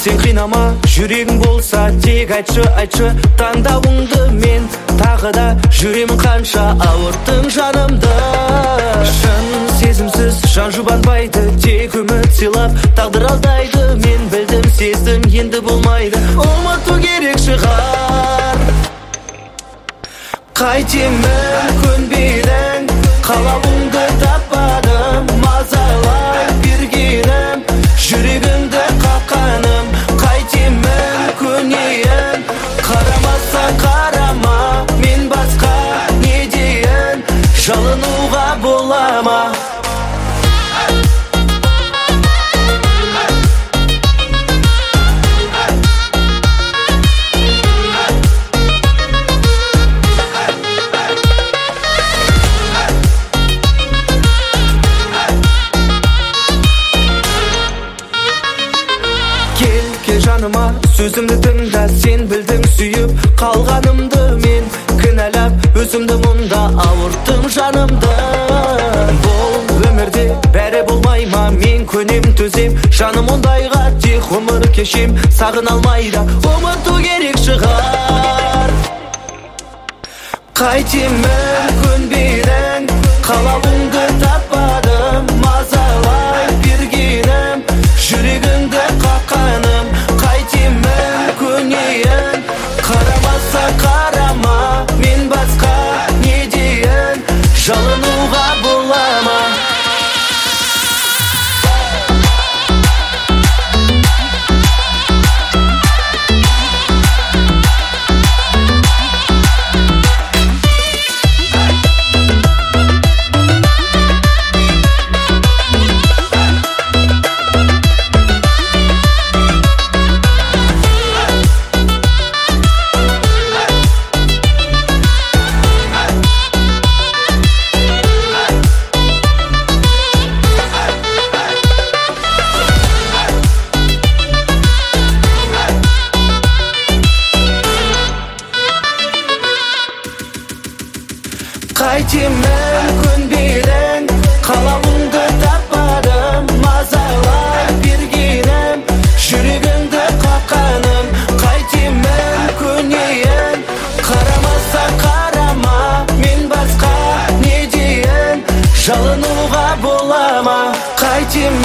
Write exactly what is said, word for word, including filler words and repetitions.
сен қинама, жүрегің болса тек айтшы, айтшы таңдауыңды. Мен тағы да жүремін қанша ауырттың жанымды. Шын сезімсіз жан жұбанбайды, тек үміт сыйлап тағдыр алдайды. Мен білдім, сездім, енді болмайды, ұмыту керек шығар. Қайтемін көнбедің, қалауыңды таппадым. Мазалай бергенім, жүрегіңді қаққаным. Қайтемін көнейін, қарамаса қарама. Мен басқа не дейін, жалынуға бола ма? Жаныма сөзімді тыңда, сен білдің сүйіп қалғанымды. Мен кінәлап өзімді мұнда ауырттым жанымды. Бұл өмірде бәрі болмай ма? Мен көнем төзем жаным ондайға, тек ғұмыр кешем сағын алмайда, ұмыту керек шығар. Қайтемін көнбедің, қалауыңды таппадым. Мазалай бергенім, жүрегіңді қаққаным. Қайтемін көнейін, қарамаса қарама. Мен басқа не дейін, жалынуға бола ма? Қайтемін көнбедің, қалауыңды таппадым. Мазалай бергенім, жүрегіңді қаққаным. Қайтемін көнейін, қарамаса қарама. Мен басқа не дейін, жалынуға бола ма? Қайтемін